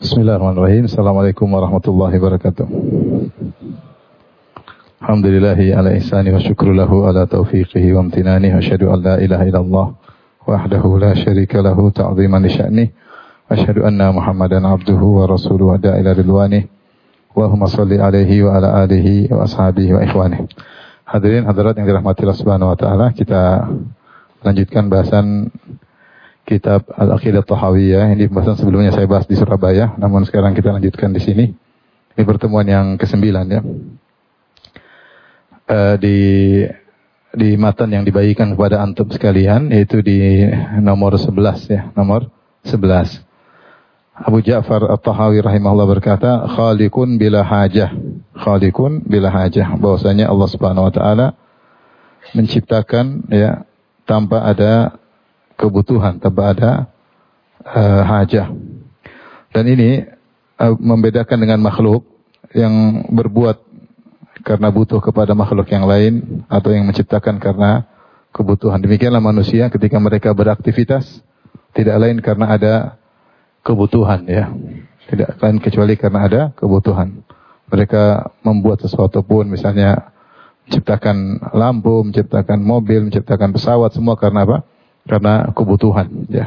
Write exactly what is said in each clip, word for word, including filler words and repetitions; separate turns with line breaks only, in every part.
Bismillahirrahmanirrahim. Assalamualaikum warahmatullahi wabarakatuh. Alhamdulillahi ala ihsani wa syukru lahu ala taufiqihi wa amtinani. Asyhadu an la ilaha illallah wahdahu la syarika lahu ta'ziman li sya'nih. Asyhadu anna Muhammadan abduhu wa rasuluhu wa da'ila ridwanih. Allahumma salli alaihi wa ala alihi wa ashabihi wa ikhwanih. Hadirin hadirat yang dirahmati Allah Subhanahu wa taala, kita lanjutkan bahasan kitab Al-Aqidah Tahawiyah. Ini pembahasan sebelumnya saya bahas di Surabaya, namun sekarang kita lanjutkan di sini. Ini pertemuan yang kesembilan ya. E, di di matan yang dibagikan kepada antum sekalian, yaitu di nomor sebelas ya, nomor sebelas. Abu Ja'far At-Tahawi rahimahullah berkata, khaliqun bila hajah. Khaliqun bila hajah, bahwasanya Allah Subhanahu wa taala menciptakan ya tanpa ada kebutuhan, tanpa ada uh, hajah. Dan ini uh, membedakan dengan makhluk yang berbuat karena butuh kepada makhluk yang lain atau yang menciptakan karena kebutuhan. Demikianlah manusia ketika mereka beraktivitas tidak lain karena ada kebutuhan ya. Tidak lain kecuali karena ada kebutuhan. Mereka membuat sesuatu pun, misalnya menciptakan lampu, menciptakan mobil, menciptakan pesawat, semua karena apa? Karena kebutuhan ya.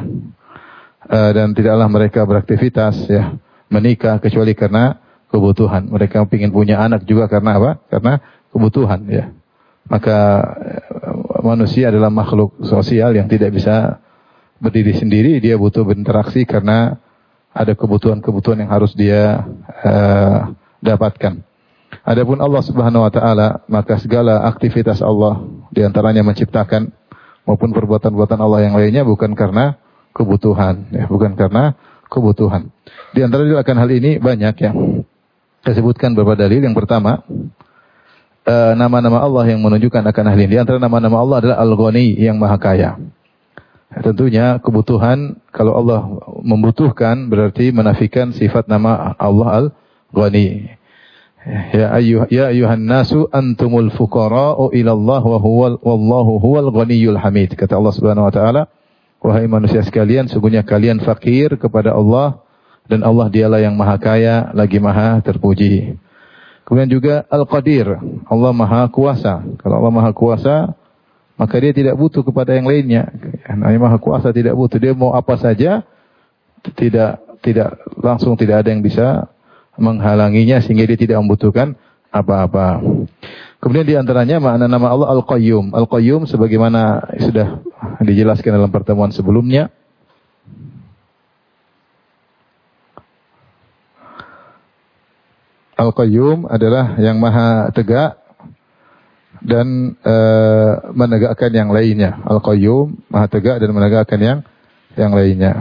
E, dan tidaklah mereka beraktivitas ya, menikah kecuali karena kebutuhan. Mereka ingin punya anak juga karena apa? Karena kebutuhan ya. Maka manusia adalah makhluk sosial yang tidak bisa berdiri sendiri, dia butuh berinteraksi karena ada kebutuhan-kebutuhan yang harus dia e, dapatkan. Adapun Allah Subhanahu wa taala, maka segala aktivitas Allah di antaranya menciptakan maupun perbuatan-perbuatan Allah yang lainnya bukan karena kebutuhan, ya, bukan karena kebutuhan. Di antara akan hal ini banyak yang saya sebutkan beberapa dalil. Yang pertama, uh, nama-nama Allah yang menunjukkan akan hal ini. Di antara nama-nama Allah adalah Al-Ghani, yang Maha Kaya. Ya, tentunya kebutuhan, kalau Allah membutuhkan berarti menafikan sifat nama Allah Al-Ghani. Ya ayyuh ya ayyuhan nasu antumul fuqara'u ila Allah wa huwal wallahu huwal ghaniyyul hamid. Kata Allah Subhanahu wa taala, wahai manusia sekalian, sungguhnya kalian fakir kepada Allah dan Allah dialah yang Maha Kaya lagi Maha terpuji. Kemudian juga Al-Qadir, Allah Maha Kuasa. Kalau Allah Maha Kuasa, maka dia tidak butuh kepada yang lainnya. Dia Maha Kuasa, tidak butuh. Dia mau apa saja, tidak tidak langsung tidak ada yang bisa menghalanginya sehingga dia tidak membutuhkan apa-apa. Kemudian di antaranya makna nama Allah Al-Qayyum. Al-Qayyum sebagaimana sudah dijelaskan dalam pertemuan sebelumnya. Al-Qayyum adalah yang maha tegak dan e, menegakkan yang lainnya. Al-Qayyum maha tegak dan menegakkan yang yang lainnya.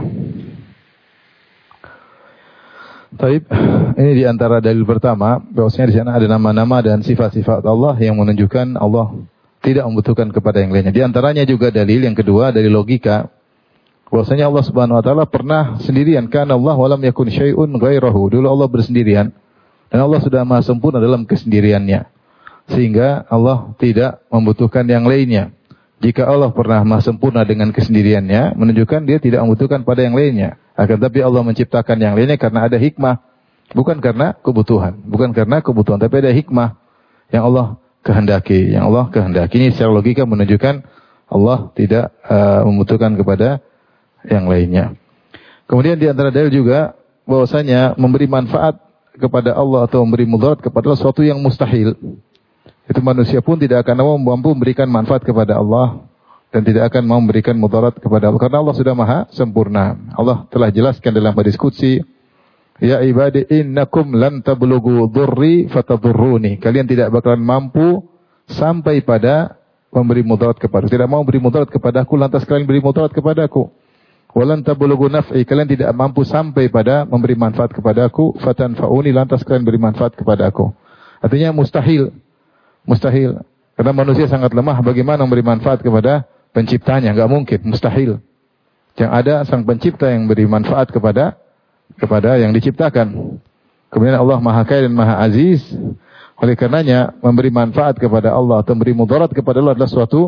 Taib, ini di antara dalil pertama, bahwasanya di sana ada nama-nama dan sifat-sifat Allah yang menunjukkan Allah tidak membutuhkan kepada yang lainnya. Di antaranya juga dalil yang kedua dari logika, bahwasanya Allah Subhanahu wa taala pernah sendirian, kana Allah wa lam yakun syai'un ghairahu. Dulu Allah bersendirian dan Allah sudah maha sempurna dalam kesendiriannya, sehingga Allah tidak membutuhkan yang lainnya. Jika Allah pernah maha sempurna dengan kesendiriannya, menunjukkan dia tidak membutuhkan pada yang lainnya. Akan tapi Allah menciptakan yang lainnya karena ada hikmah. Bukan karena kebutuhan. Bukan karena kebutuhan, tapi ada hikmah yang Allah kehendaki. Yang Allah kehendaki. Ini secara logika menunjukkan Allah tidak uh, membutuhkan kepada yang lainnya. Kemudian di antara dalil juga bahwasanya memberi manfaat kepada Allah atau memberi mudarat kepada Allah sesuatu yang mustahil. Itu manusia pun tidak akan mampu memberikan manfaat kepada Allah dan tidak akan mau memberikan mudarat kepada Allah karena Allah sudah maha sempurna. Allah telah jelaskan dalam hadis qudsi, ya ibadi innakum lan tablughu dhurri fatadurruni. Kalian tidak bakalan mampu sampai pada memberi mudarat kepada. Tidak mau beri mudarat kepada aku, lantas kalian beri mudarat kepada aku. Walan tablughu naf'i. Kalian tidak mampu sampai pada memberi manfaat kepada aku, fatanfa'uni, lantas kalian beri manfaat kepada aku. Artinya mustahil. Mustahil. Karena manusia sangat lemah, bagaimana memberi manfaat kepada penciptanya? Enggak mungkin, mustahil. Yang ada sang pencipta yang beri manfaat kepada kepada yang diciptakan. Kemudian Allah Maha Kaya dan Maha Aziz. Oleh karenanya memberi manfaat kepada Allah atau memberi mudarat kepada Allah adalah suatu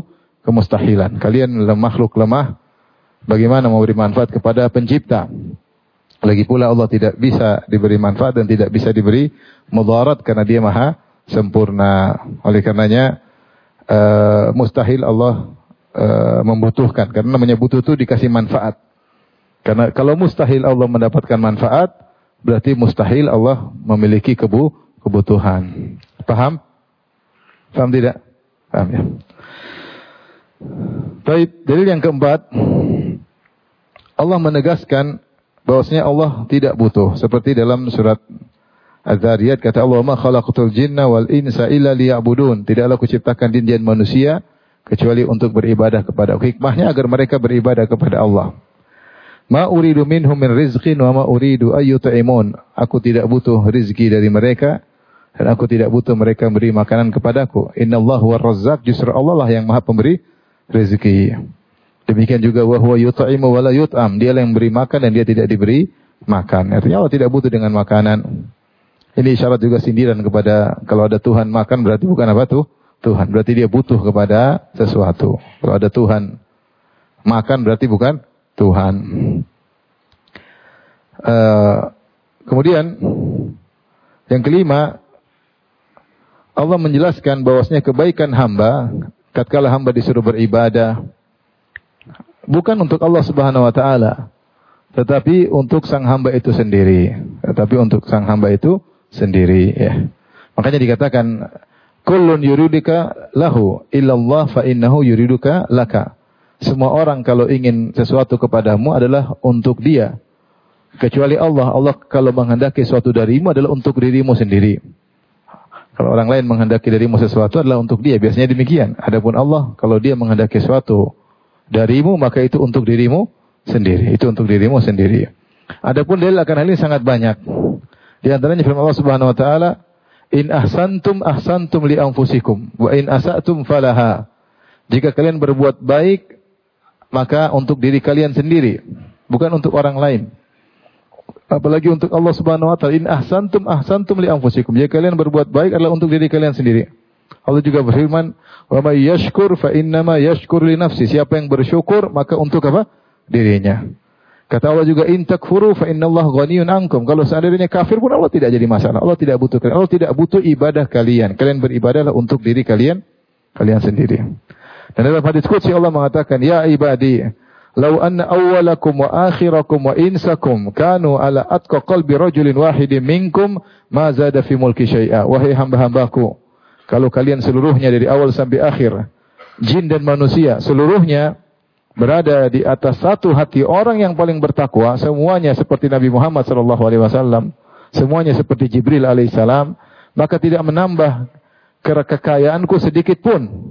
kemustahilan. Kalian adalah makhluk lemah, bagaimana memberi manfaat kepada pencipta? Lagi pula Allah tidak bisa diberi manfaat dan tidak bisa diberi mudarat karena dia maha sempurna. Oleh karenanya uh, mustahil Allah uh, membutuhkan. Karena namanya butuh itu dikasih manfaat. Karena kalau mustahil Allah mendapatkan manfaat, berarti mustahil Allah memiliki kebu kebutuhan. Paham? Paham tidak? Paham ya. Baik, dalil yang keempat, Allah menegaskan bahwasanya Allah tidak butuh. Seperti dalam surat Az-Zariyat kata Allah, "Ma khalaqtul jinna wal insa illa liya'budun." Tidaklah kuciptakan jin dan manusia kecuali untuk beribadah kepada aku. Hikmahnya agar mereka beribadah kepada Allah. Ma uridu minhum min rizqin wa ma uridu ayyut'imun. Aku tidak butuh rizki dari mereka dan aku tidak butuh mereka memberi makanan kepadaku. Innallahu war-razzaq, justru Allah lah yang Maha pemberi rezeki. Demikian juga wa huwa yut'imu wa la yut'am. Dialah yang memberi makan dan dia tidak diberi makan. Artinya Allah tidak butuh dengan makanan. Ini isyarat juga sindiran kepada kalau ada Tuhan makan berarti bukan apa tuh? Tuhan. Berarti dia butuh kepada sesuatu. Kalau ada Tuhan makan berarti bukan Tuhan. Uh, kemudian yang kelima, Allah menjelaskan bahwasanya kebaikan hamba tatkala hamba disuruh beribadah bukan untuk Allah Subhanahu wa taala, tetapi untuk sang hamba itu sendiri. Tetapi untuk sang hamba itu sendiri ya. Makanya dikatakan kullun yuridika lahu illallah fa innahu yuriduka laka. Semua orang kalau ingin sesuatu kepadamu adalah untuk dia, kecuali Allah. Allah kalau menghendaki sesuatu darimu adalah untuk dirimu sendiri. Kalau orang lain menghendaki darimu sesuatu adalah untuk dia, biasanya demikian. Adapun Allah kalau dia menghendaki sesuatu darimu maka itu untuk dirimu sendiri. Itu untuk dirimu sendiri. Adapun dalil akan hal ini sangat banyak. Di antaranya firman Allah Subhanahu wa taala, "In ahsantum ahsantum li anfusikum wa in asa'tum falaha." Jika kalian berbuat baik maka untuk diri kalian sendiri, bukan untuk orang lain. Apalagi untuk Allah Subhanahu wa taala, "In ahsantum ahsantum li anfusikum." Jika kalian berbuat baik adalah untuk diri kalian sendiri. Allah juga berfirman, "Wa may yashkur fa innama yashkur li nafsi." Siapa yang bersyukur maka untuk apa? Dirinya. Kata Allah juga, "In takfuru fa innallaha ghaniyun ankum." Kalau seandainya kafir pun Allah tidak jadi masalah. Allah tidak butuh kalian. Allah tidak butuh ibadah kalian. Kalian beribadahlah untuk diri kalian kalian sendiri. Dan dalam hadis qudsi Allah mengatakan, "Ya ibadi, law anna awwalakum wa akhirakum wa insakum kanu ala atqa qalbi rajulin wahidin minkum ma zada fi mulki syai'a." Wahai hamba-hambaku, kalau kalian seluruhnya dari awal sampai akhir, jin dan manusia seluruhnya berada di atas satu hati orang yang paling bertakwa, semuanya seperti Nabi Muhammad sallallahu alaihi wasallam, semuanya seperti Jibril alaihissalam, maka tidak menambah kekayaanku sedikit pun.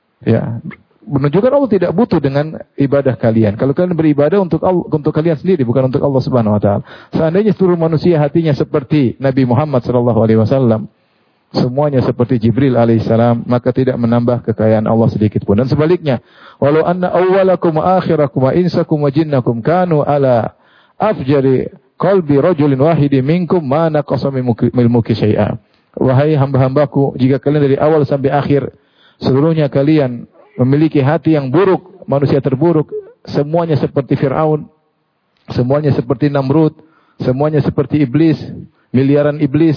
Ya, menunjukkan Allah tidak butuh dengan ibadah kalian. Kalau kalian beribadah untuk Allah, untuk kalian sendiri, bukan untuk Allah Subhanahu wa taala. Seandainya seluruh manusia hatinya seperti Nabi Muhammad sallallahu alaihi wasallam, semuanya seperti Jibril alaihissalam, maka tidak menambah kekayaan Allah sedikit pun. Dan sebaliknya, walau anna awwalakum wa akhirakum wa insakum wa jinnakum kanu ala afjari qalbi rajulin wahidin minkum ma naqasa min mulki syai'a. Wahai hamba-hambaku, jika kalian dari awal sampai akhir seluruhnya kalian memiliki hati yang buruk, manusia terburuk, semuanya seperti Fir'aun, semuanya seperti Namrud, semuanya seperti iblis, miliaran iblis,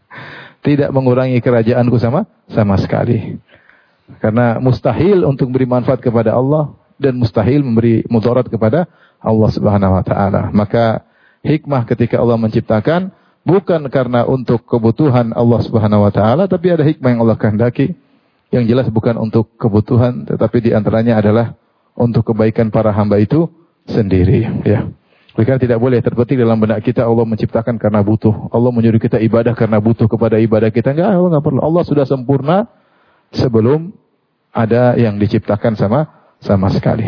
tidak mengurangi kerajaanku sama sama sekali. Karena mustahil untuk beri manfaat kepada Allah dan mustahil memberi mudarat kepada Allah Subhanahu wa taala. Maka hikmah ketika Allah menciptakan bukan karena untuk kebutuhan Allah Subhanahu wa taala, tapi ada hikmah yang Allah kehendaki. Yang jelas bukan untuk kebutuhan, tetapi di antaranya adalah untuk kebaikan para hamba itu sendiri. Ya. Karena tidak boleh terbetik dalam benak kita Allah menciptakan karena butuh. Allah menyuruh kita ibadah karena butuh kepada ibadah kita. Enggak, Allah enggak perlu. Allah sudah sempurna sebelum ada yang diciptakan sama sama sekali.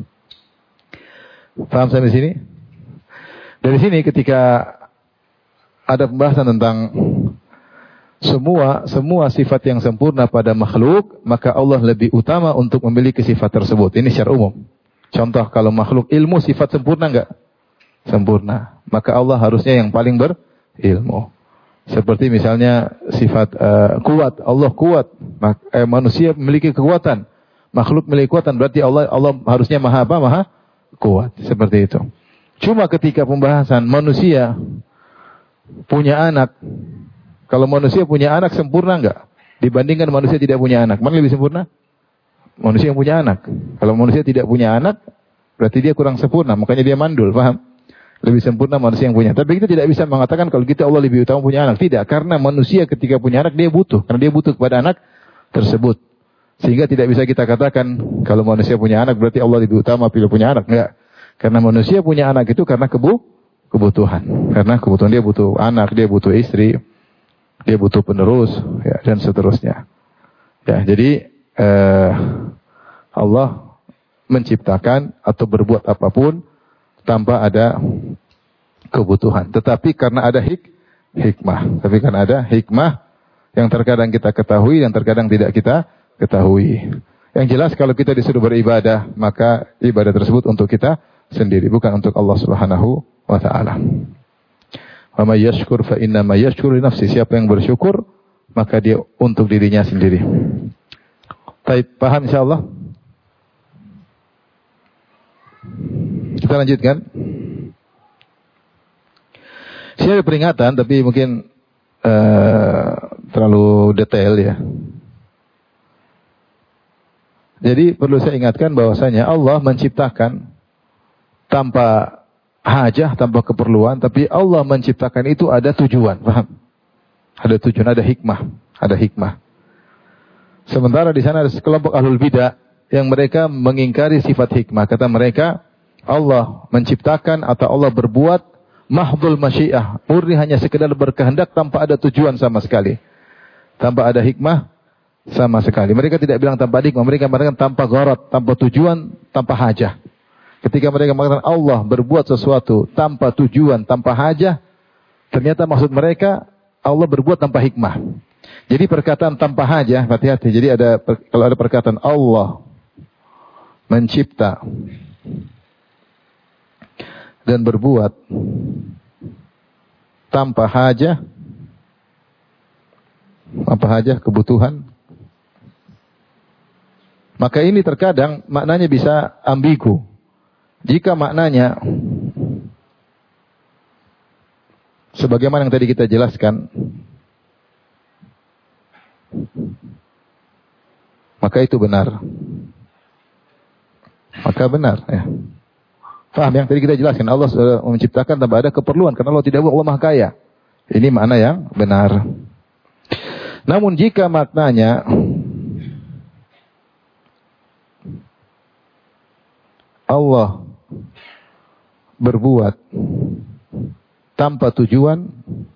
Paham sampai sini? Dari sini ketika ada pembahasan tentang semua semua sifat yang sempurna pada makhluk, maka Allah lebih utama untuk memiliki sifat tersebut. Ini secara umum. Contoh kalau makhluk ilmu sifat sempurna enggak? Sempurna. Maka Allah harusnya yang paling berilmu. Seperti misalnya sifat uh, kuat, Allah kuat, Mak, eh, manusia memiliki kekuatan, makhluk memiliki kekuatan, berarti Allah Allah harusnya maha apa? Maha kuat. Seperti itu. Cuma ketika pembahasan manusia punya anak, kalau manusia punya anak sempurna enggak? Dibandingkan manusia tidak punya anak, mana lebih sempurna? Manusia yang punya anak. Kalau manusia tidak punya anak, berarti dia kurang sempurna, makanya dia mandul, paham? Lebih sempurna manusia yang punya. Tapi kita tidak bisa mengatakan kalau gitu Allah lebih utama punya anak. Tidak, karena manusia ketika punya anak dia butuh, karena dia butuh kepada anak tersebut. Sehingga tidak bisa kita katakan kalau manusia punya anak berarti Allah lebih utama bila punya anak. Enggak. Karena manusia punya anak itu karena kebu kebutuhan. Karena kebutuhan dia butuh anak, dia butuh istri, dia butuh penerus, ya, dan seterusnya. Ya, jadi eh, Allah menciptakan atau berbuat apapun tanpa ada kebutuhan. Tetapi karena ada hik hikmah. Tapi karena ada hikmah yang terkadang kita ketahui dan terkadang tidak kita ketahui. Yang jelas kalau kita disuruh beribadah, maka ibadah tersebut untuk kita sendiri, bukan untuk Allah Subhanahu wa taala. Wa may yashkur fa inna ma yashkuru li nafsi. Siapa yang bersyukur, maka dia untuk dirinya sendiri. Baik, paham insyaallah? Kita lanjutkan. Saya ada peringatan tapi mungkin uh, terlalu detail ya. Jadi perlu saya ingatkan bahwasanya Allah menciptakan tanpa hajah, tanpa keperluan, tapi Allah menciptakan itu ada tujuan, paham? Ada tujuan, ada hikmah, ada hikmah. Sementara di sana ada sekelompok ahlul bidah yang mereka mengingkari sifat hikmah. Kata mereka, Allah menciptakan atau Allah berbuat mahdhul masyiah, murni hanya sekedar berkehendak tanpa ada tujuan sama sekali. Tanpa ada hikmah sama sekali. Mereka tidak bilang tanpa hikmah, mereka mengatakan tanpa gharat, tanpa tujuan, tanpa hajah. Ketika mereka mengatakan Allah berbuat sesuatu tanpa tujuan, tanpa hajah, ternyata maksud mereka Allah berbuat tanpa hikmah. Jadi perkataan tanpa hajah, hati-hati. Jadi ada kalau ada perkataan Allah mencipta dan berbuat tanpa hajah, apa hajah, kebutuhan, maka ini terkadang maknanya bisa ambigu. Jika maknanya sebagaimana yang tadi kita jelaskan, maka itu benar. Maka benar, ya. Faham yang tadi kita jelaskan, Allah sudah menciptakan tanpa ada keperluan karena Allah tidak Allah Maha Kaya. Ini makna yang benar. Namun jika maknanya Allah berbuat tanpa tujuan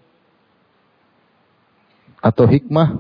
atau hikmah,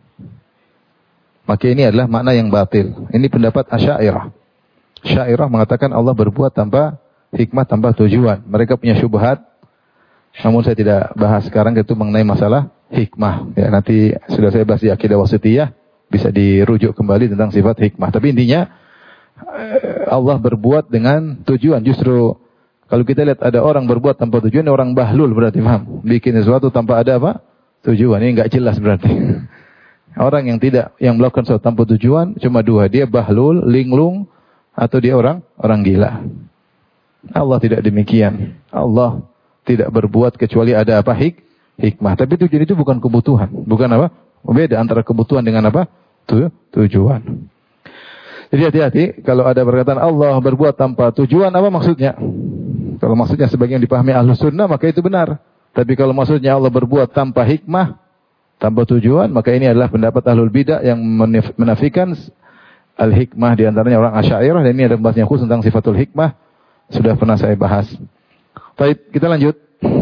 maka ini adalah makna yang batil. Ini pendapat Asy'ariyah. Asy'ariyah mengatakan Allah berbuat tanpa hikmah, tanpa tujuan. Mereka punya syubhat, namun saya tidak bahas sekarang itu mengenai masalah hikmah. Ya, nanti sudah saya bahas di Aqidah Wasithiyah, bisa dirujuk kembali tentang sifat hikmah. Tapi intinya Allah berbuat dengan tujuan. Justru kalau kita lihat ada orang berbuat tanpa tujuan, orang bahlul berarti, paham? Bikin sesuatu tanpa ada apa? Tujuan. Ini enggak jelas berarti. Orang yang tidak, yang melakukan sesuatu tanpa tujuan cuma dua, dia bahlul, linglung, atau dia orang orang gila. Allah tidak demikian. Allah tidak berbuat kecuali ada apa? Hik, hikmah. Tapi tujuan itu bukan kebutuhan. Bukan apa? Beda antara kebutuhan dengan apa? Tu, tujuan. Jadi hati-hati kalau ada perkataan Allah berbuat tanpa tujuan, apa maksudnya? Kalau maksudnya sebagian dipahami Ahlus Sunnah, maka itu benar. Tapi kalau maksudnya Allah berbuat tanpa hikmah, tanpa tujuan, maka ini adalah pendapat Ahlul Bidah yang menafikan al-hikmah, di antaranya orang Asy'ariyah, dan ini ada bahasnya khusus tentang sifatul hikmah, sudah pernah saya bahas. Baik, kita lanjut.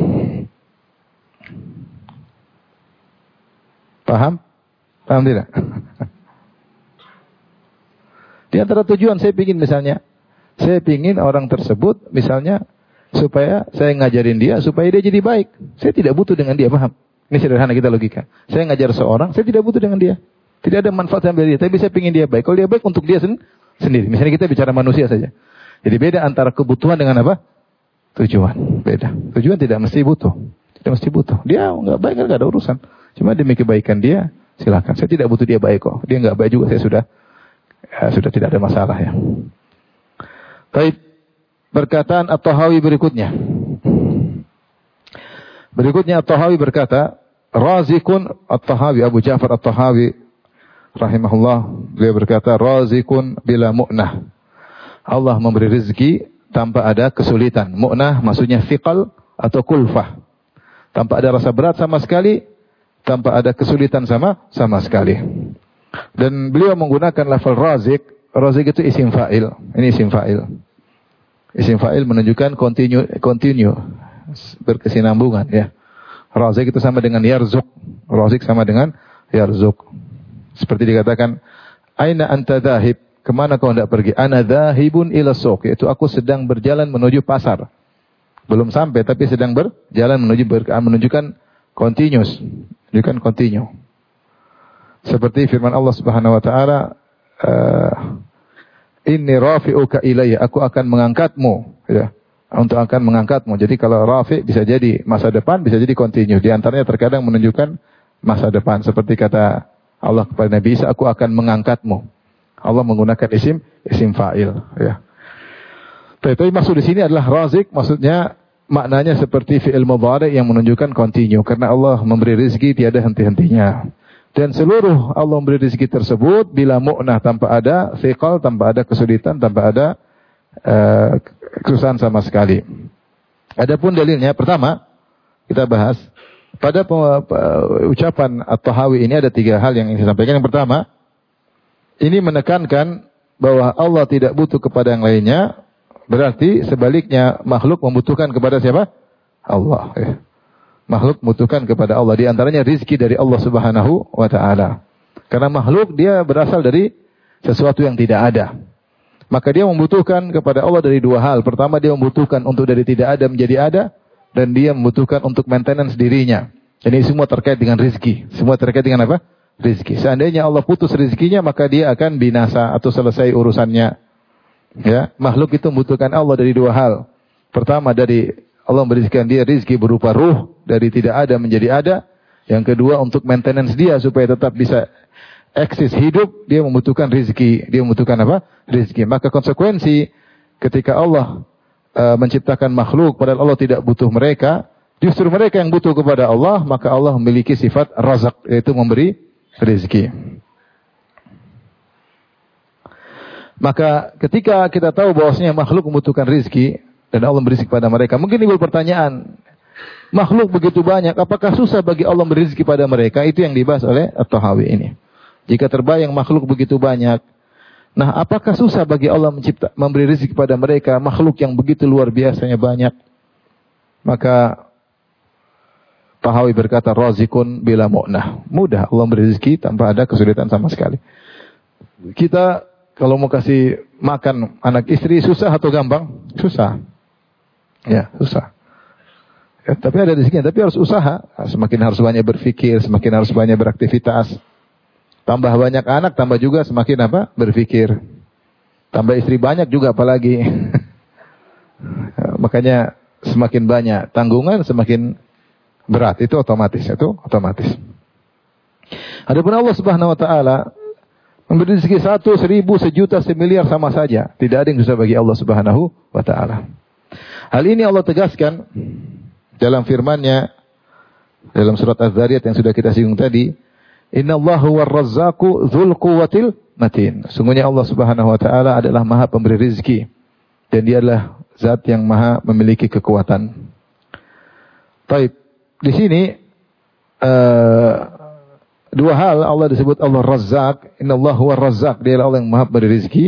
Paham? Paham tidak? Di antara tujuan saya pingin misalnya, saya pingin orang tersebut misalnya supaya saya ngajarin dia supaya dia jadi baik. Saya tidak butuh dengan dia, paham? Ini sederhana kita logika. Saya ngajar seorang, saya tidak butuh dengan dia. Tidak ada manfaat sampai dia, tapi saya pingin dia baik. Kalau dia baik untuk dia sen sendiri. Misalnya kita bicara manusia saja. Jadi beda antara kebutuhan dengan apa? Tujuan. Beda. Tujuan tidak mesti butuh. Tidak mesti butuh. Dia nggak baik, nggak ada urusan. Cuma demi kebaikan dia, silakan. Saya tidak butuh dia baik kok. Dia nggak baik juga, saya sudah ya, sudah tidak ada masalah ya. Baik. perkataan At-Tahawi berikutnya. Berikutnya At-Tahawi berkata, Razikun At-Tahawi, Abu Ja'far At-Tahawi rahimahullah, beliau berkata, Razikun bila mu'nah. Allah memberi rezeki tanpa ada kesulitan. Mu'nah maksudnya thiqal atau kulfah. Tanpa ada rasa berat sama sekali, tanpa ada kesulitan sama sama sekali. Dan beliau menggunakan lafal razik. Razik itu isim fa'il. Ini isim fa'il. Isim fa'il menunjukkan continue, continue berkesinambungan ya. Razik itu sama dengan yarzuk. Razik sama dengan yarzuk. Seperti dikatakan, aina anta dhahib? Kemana kau hendak pergi? Ana dhahibun ila suq, yaitu aku sedang berjalan menuju pasar. Belum sampai tapi sedang berjalan menuju ber, menunjukkan continuous, menunjukkan continue. Seperti firman Allah Subhanahu wa taala, uh, inni rafi'uka ilayya, aku akan mengangkatmu ya. Untuk akan mengangkatmu. Jadi kalau rafi' bisa jadi masa depan, bisa jadi continue. Di antaranya terkadang menunjukkan masa depan. Seperti kata Allah kepada Nabi Isa, aku akan mengangkatmu. Allah menggunakan isim isim fa'il ya. Tapi maksud di sini adalah razik, maksudnya maknanya seperti fi'il mudhari yang menunjukkan continue, karena Allah memberi rezeki tiada henti-hentinya. Dan seluruh Allah memberi rezeki tersebut bila mu'nah, tanpa ada thiqal, tanpa ada kesulitan, tanpa ada uh, kesusahan sama sekali. Adapun dalilnya, pertama kita bahas pada ucapan At-Tahawi ini ada tiga hal yang ingin saya sampaikan. Yang pertama, ini menekankan bahwa Allah tidak butuh kepada yang lainnya. Berarti sebaliknya makhluk membutuhkan kepada siapa? Allah. Ya. Makhluk membutuhkan kepada Allah. Di antaranya rizki dari Allah Subhanahu wa taala. Karena makhluk dia berasal dari sesuatu yang tidak ada. Maka dia membutuhkan kepada Allah dari dua hal. Pertama, dia membutuhkan untuk dari tidak ada menjadi ada, dan dia membutuhkan untuk maintenance dirinya. Ini semua terkait dengan rizki. Semua terkait dengan apa? Rizki. Seandainya Allah putus rizkinya, maka dia akan binasa atau selesai urusannya. Ya, makhluk itu membutuhkan Allah dari dua hal. Pertama, dari Allah memberikan dia rizki berupa ruh, dari tidak ada menjadi ada. Yang kedua, untuk maintenance dia supaya tetap bisa eksis hidup, dia membutuhkan rizki. Dia membutuhkan apa? Rizki. Maka konsekuensi ketika Allah uh, menciptakan makhluk, padahal Allah tidak butuh mereka, justru mereka yang butuh kepada Allah, maka Allah memiliki sifat razak, yaitu memberi rizki. Maka ketika kita tahu bahwasanya makhluk membutuhkan rizki dan Allah memberi rizki kepada mereka, mungkin timbul pertanyaan, makhluk begitu banyak, apakah susah bagi Allah memberi rizki pada mereka? Itu yang dibahas oleh At-Tahawi ini. Jika terbayang makhluk begitu banyak, nah apakah susah bagi Allah mencipta, memberi rizki kepada mereka, makhluk yang begitu luar biasanya banyak? Maka Tahawi berkata, razikun bila mu'nah. Mudah Allah memberi rizki tanpa ada kesulitan sama sekali. Kita kalau mau kasih makan anak istri susah atau gampang? Susah. Ya, susah. Ya, tapi ada rezekinya, tapi harus usaha. Semakin harus banyak berpikir, semakin harus banyak beraktivitas. Tambah banyak anak, tambah juga semakin apa? Berpikir. Tambah istri banyak juga apalagi. Ya, makanya semakin banyak tanggungan, semakin berat. Itu otomatis, itu otomatis. Adapun Allah Subhanahu wa taala memberi rezeki satu, seribu, sejuta, semiliar sama saja. Tidak ada yang susah bagi Allah Subhanahu wa ta'ala. Hal ini Allah tegaskan dalam firman-Nya dalam surat Az-Zariyat yang sudah kita singgung tadi. Innallaha war-razzaqu dzul quwwatil matin. Sungguhnya Allah Subhanahu wa ta'ala adalah Maha pemberi rezeki, dan Dia adalah zat yang Maha memiliki kekuatan. Baik, di sini uh, dua hal Allah disebut Allah Razzaq. Innallaha huwar Razzaq. Dia adalah Allah yang Maha memberi rezeki.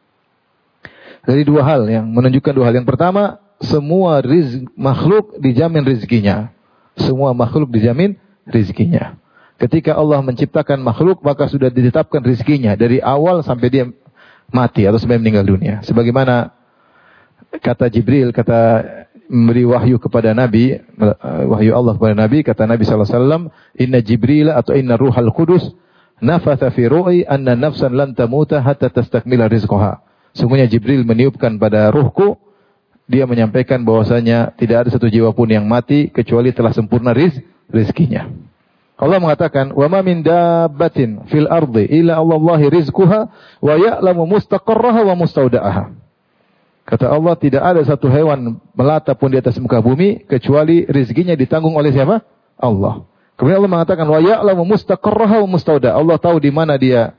Dari dua hal yang menunjukkan dua hal. Yang pertama, semua rizq, makhluk dijamin rezekinya. Semua makhluk dijamin rezekinya. Ketika Allah menciptakan makhluk, maka sudah ditetapkan rezekinya dari awal sampai dia mati atau sampai meninggal dunia. Sebagaimana kata Jibril, kata memberi wahyu kepada Nabi, wahyu Allah kepada Nabi, kata Nabi sallallahu alaihi wasallam, inna Jibril atau inna Ruhal Qudus nafatha fi ru'i anna nafsan lan tamuta hatta tastakmila rizqaha. Sungguhnya Jibril meniupkan pada ruhku, dia menyampaikan bahwasanya tidak ada satu jiwa pun yang mati kecuali telah sempurna riz, rizkinya. Allah mengatakan, wa ma min dabbatin fil ardi illa Allahi rizquha wa ya'lamu mustaqarraha wa mustauda'aha. Kata Allah, tidak ada satu hewan melata pun di atas muka bumi kecuali rezekinya ditanggung oleh siapa? Allah. Kemudian Allah mengatakan, wa ya'lamu mustaqarraha wa mustauda. Allah tahu di mana dia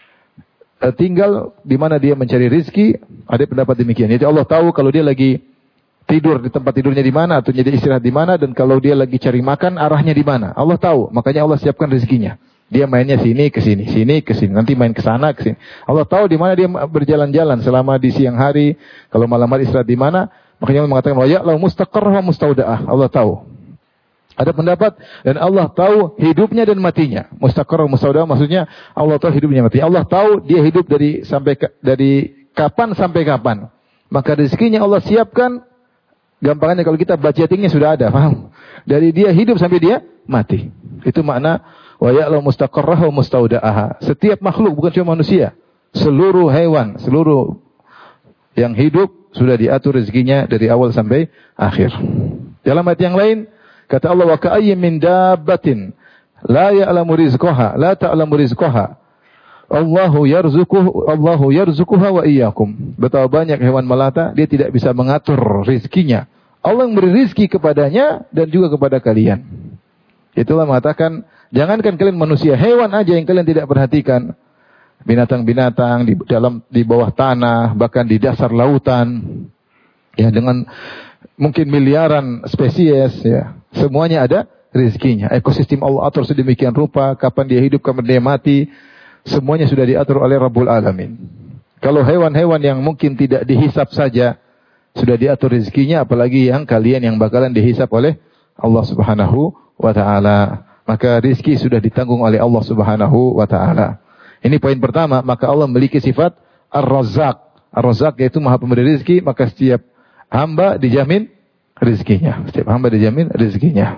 tinggal, di mana dia mencari rezeki. Ada pendapat demikian. Jadi Allah tahu kalau dia lagi tidur di tempat tidurnya di mana, atau jadi istirahat di mana, dan kalau dia lagi cari makan arahnya di mana. Allah tahu. Makanya Allah siapkan rezekinya. Dia mainnya sini ke sini, sini ke sini, nanti main ke sana ke sini. Allah tahu di mana dia berjalan-jalan selama di siang hari, kalau malam hari istirahat di mana. Makanya Allah mengatakan wa ya'lamu mustaqarraha wa mustaudaah. Allah tahu. Ada pendapat dan Allah tahu hidupnya dan matinya. Mustaqarrah mustaudaah maksudnya Allah tahu hidupnya dan matinya. Allah tahu dia hidup dari sampai dari kapan sampai kapan. Maka rezekinya Allah siapkan. Gampangannya kalau kita budgetingnya sudah ada, paham? Dari dia hidup sampai dia mati. Itu makna wa ya'lamu mustaqarraha wa mustaudaah. Setiap makhluk, bukan cuma manusia, seluruh hewan, seluruh yang hidup sudah diatur rezekinya dari awal sampai akhir. Dalam ayat yang lain kata Allah, wa ka'ayyin min dabbatin la ya'lamu rizqaha la ta'lamu rizqaha Allahu yarzuquhu Allahu yarzuquha wa iyyakum. Betapa banyak hewan melata, dia tidak bisa mengatur rezekinya. Allah memberi rezeki kepadanya dan juga kepada kalian. Itulah mengatakan, jangankan kalian manusia, hewan aja yang kalian tidak perhatikan. Binatang-binatang di dalam di bawah tanah, bahkan di dasar lautan. Ya, dengan mungkin miliaran spesies, ya. Semuanya ada rezekinya. Ekosistem Allah atur sedemikian rupa, kapan dia hidup, kapan dia mati, semuanya sudah diatur oleh Rabbul Alamin. Kalau hewan-hewan yang mungkin tidak dihisap saja sudah diatur rezekinya, apalagi yang kalian yang bakalan dihisap oleh Allah Subhanahu wa taala. Maka rezeki sudah ditanggung oleh Allah Subhanahu wa taala. Ini poin pertama, maka Allah memiliki sifat Ar-Razzaq. Ar-Razzaq yaitu Maha Pemberi rezeki, maka setiap hamba dijamin rezekinya. Setiap hamba dijamin rezekinya.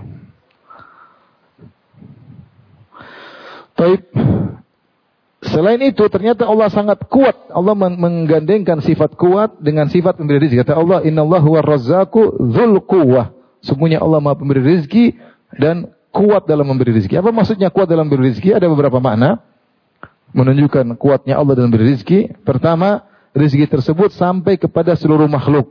Taib. Selain itu ternyata Allah sangat kuat. Allah menggandengkan sifat kuat dengan sifat pemberi rezeki. Kata Allah, "Innallaha huwar razzaqu dzul quwwah." Sesungguhnya Allah Maha Pemberi rezeki dan kuat dalam memberi rezeki. Apa maksudnya kuat dalam memberi rezeki? Ada beberapa makna menunjukkan kuatnya Allah dalam memberi rezeki. Pertama, rezeki tersebut sampai kepada seluruh makhluk.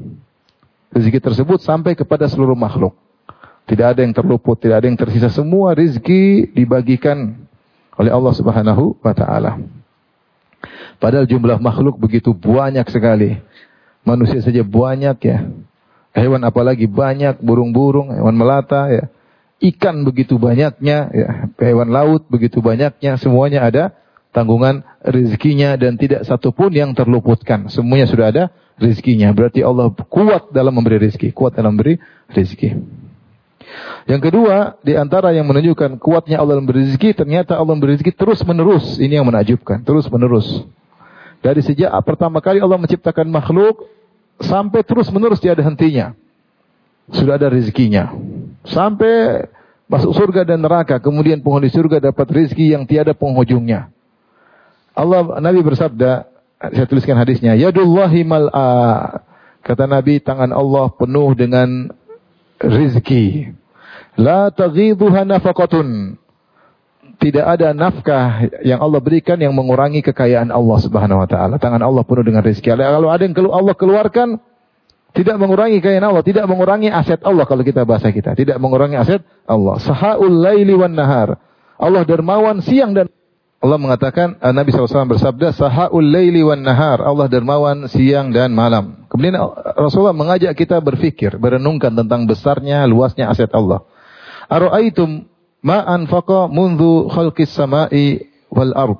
Rezeki tersebut sampai kepada seluruh makhluk. Tidak ada yang terluput, tidak ada yang tersisa. Semua rezeki dibagikan oleh Allah Subhanahu wa taala. Padahal jumlah makhluk begitu banyak sekali. Manusia saja banyak, ya. Hewan apalagi banyak, burung-burung, hewan melata, ya. Ikan begitu banyaknya, ya. Hewan laut begitu banyaknya, semuanya ada tanggungan rezekinya dan tidak satu pun yang terluputkan. Semuanya sudah ada rezekinya. Berarti Allah kuat dalam memberi rezeki, kuat dalam memberi rezeki. Yang kedua, di antara yang menunjukkan kuatnya Allah memberi rezeki, ternyata Allah memberi rezeki terus menerus. Ini yang menakjubkan, terus menerus. Dari sejak pertama kali Allah menciptakan makhluk sampai terus menerus tiada hentinya. Sudah ada rezekinya. Sampai masuk surga dan neraka, kemudian penghuni surga dapat rezeki yang tiada penghujungnya. Allah, Nabi bersabda, saya tuliskan hadisnya, yadullahi mal'a. Kata Nabi, tangan Allah penuh dengan rezeki. La taghidhuha nafaqatun. Tidak ada nafkah yang Allah berikan yang mengurangi kekayaan Allah Subhanahu wa taala. Tangan Allah penuh dengan rezeki. Kalau ada yang Allah keluarkan, tidak mengurangi kekayaan Allah, tidak mengurangi aset Allah kalau kita bahasa kita, tidak mengurangi aset Allah. Sahaul laili wan nahar. Allah dermawan siang dan Allah mengatakan, Nabi shallallahu alaihi wasallam bersabda, sahaul laili wan nahar. Allah dermawan siang dan malam. Kemudian Rasulullah mengajak kita berfikir, berenungkan tentang besarnya, luasnya aset Allah. Ara'aitum ma anfaqa mundu khalqis sama'i wal ard.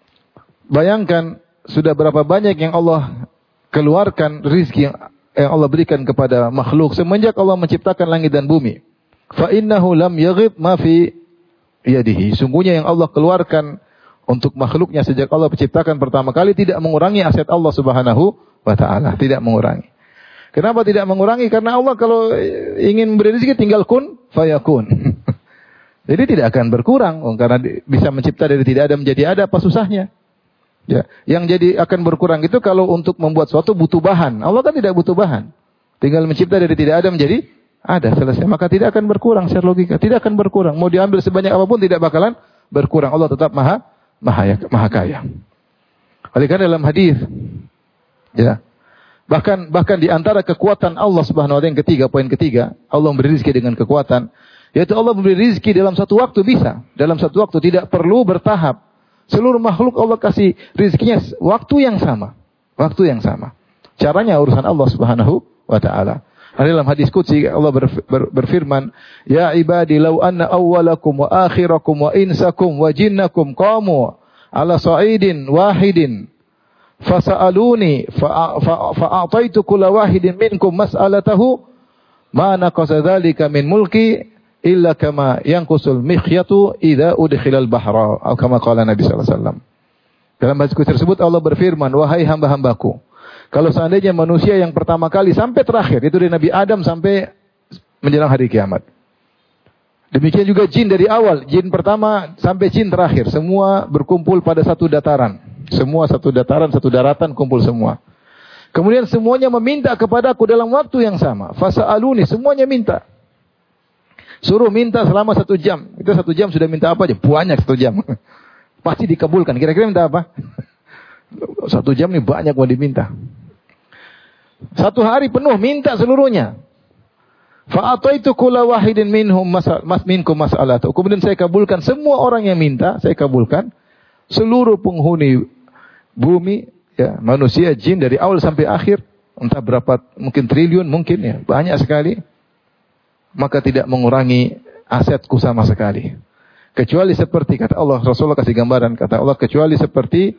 Bayangkan sudah berapa banyak yang Allah keluarkan rizki yang, yang Allah berikan kepada makhluk semenjak Allah menciptakan langit dan bumi. Fa innahu lam yaghib ma fi yadihi. Sungguhnya yang Allah keluarkan untuk makhluknya sejak Allah menciptakan pertama kali tidak mengurangi aset Allah Subhanahu wa taala, tidak mengurangi. Kenapa tidak mengurangi? Karena Allah kalau ingin memberi rezeki tinggal kun fayakun. Jadi tidak akan berkurang, karena bisa mencipta dari tidak ada menjadi ada, apa susahnya? Ya, yang jadi akan berkurang itu kalau untuk membuat sesuatu butuh bahan. Allah kan tidak butuh bahan. Tinggal mencipta dari tidak ada menjadi ada, selesai. Maka tidak akan berkurang secara logika, tidak akan berkurang. Mau diambil sebanyak apapun tidak bakalan berkurang. Allah tetap maha maha, maha kaya. Oleh karena dalam hadis, ya, Bahkan bahkan di antara kekuatan Allah Subhanahu wa taala yang ketiga, poin ketiga, Allah memberi rezeki dengan kekuatan, yaitu Allah memberi rezeki dalam satu waktu bisa, dalam satu waktu, tidak perlu bertahap. Seluruh makhluk Allah kasih rezekinya waktu yang sama, waktu yang sama. Caranya urusan Allah Subhanahu wa taala. Dalam hadis qudsi Allah ber, ber, berfirman, "Ya ibadi law anna awwalakum wa akhirakum wa insakum wa jinnakum qamu ala sa'idin wahidin fasa'aluni fa'ataitu kulla wahidin minkum mas'alatahu ma naqasa dzalika min mulki illa kama yanqusul mikhyatu idza udkhilal bahra." Atau kama qala Nabi sallallahu alaihi wasallam. Dalam hadis tersebut Allah berfirman, "Wahai hamba-hambaku, kalau seandainya manusia yang pertama kali sampai terakhir, itu dari Nabi Adam sampai menjelang hari kiamat. Demikian juga jin dari awal, jin pertama sampai jin terakhir, semua berkumpul pada satu dataran. Semua satu dataran, satu daratan kumpul semua. Kemudian semuanya meminta kepadaku dalam waktu yang sama. Fasa'aluni, semuanya minta. Suruh minta selama satu jam. Itu satu jam sudah minta apa aja? Banyak satu jam. Pasti dikabulkan. Kira-kira minta apa? Satu jam ini banyak mau diminta. Satu hari penuh minta seluruhnya. Fa'ataitu kulla wahidin minhum masal mas minkum mas'alatu. Kemudian saya kabulkan semua orang yang minta, saya kabulkan. Seluruh penghuni bumi, ya, manusia, jin dari awal sampai akhir, entah berapa, mungkin triliun, mungkin ya, banyak sekali. Maka tidak mengurangi asetku sama sekali. Kecuali seperti kata Allah, Rasulullah kasih gambaran, kata Allah, kecuali seperti